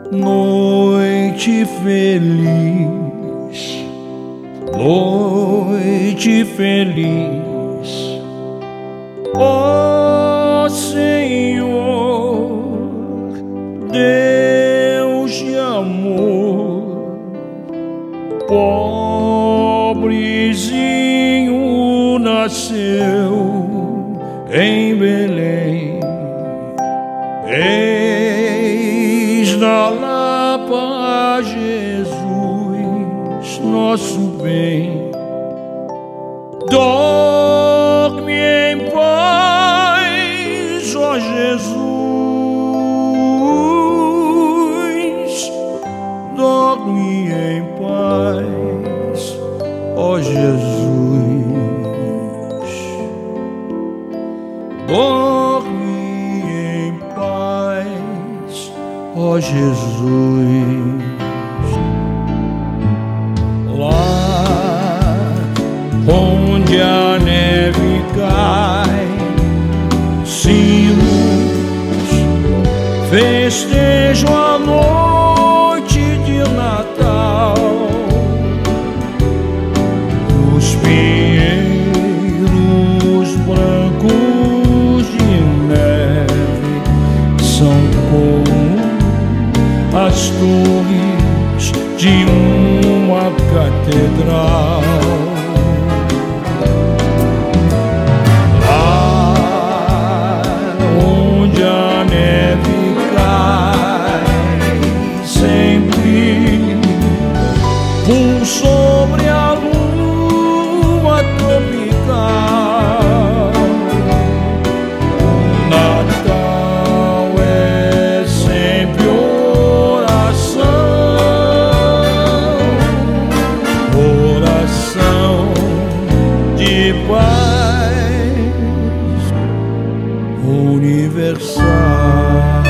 Noite feliz, noite feliz, ó Senhor, Deus de amor, pobrezinho nasceu em Belém. Eis na Lapa Jesus, nosso bem. Dorme em paz, ó Jesus. Dorme em paz, ó Jesus. Dorme em paz, ó Jesus. Lá onde a neve cai, sinos festejam a noite de Natal. Os pinheiros brancos de neve são como as torres de uma catedral. Lá onde a neve cai, sempre por sobre a lua tropical. Natal é sempre oração de paz universal.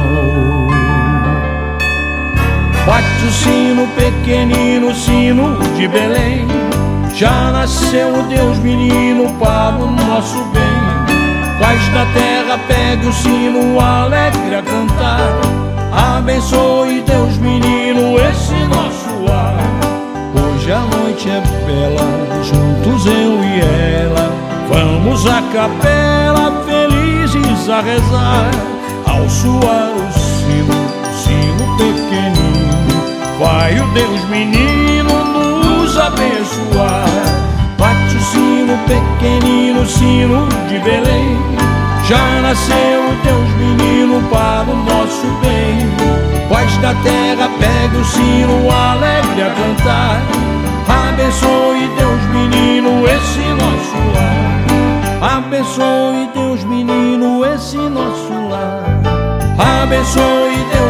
Bate o sino pequenino, sino de Belém. Já nasceu o Deus menino para o nosso bem. Paz da terra, pegue o sino alegre a cantar. Abençoe Deus menino esse nosso lar. Hoje a noite é bela, juntos eu e ela, vamos à capela felizes a rezar. Ao soar o sino pequenino, vai o Deus menino nos abençoar. Bate o sino pequenino, sino de Belém. Já nasceu o Deus menino para o nosso bem. Paz da terra, pegue o sino alegre a cantar. Abençoe Deus menino esse nosso lar. Abençoe Deus menino esse nosso lar. Abençoe Deus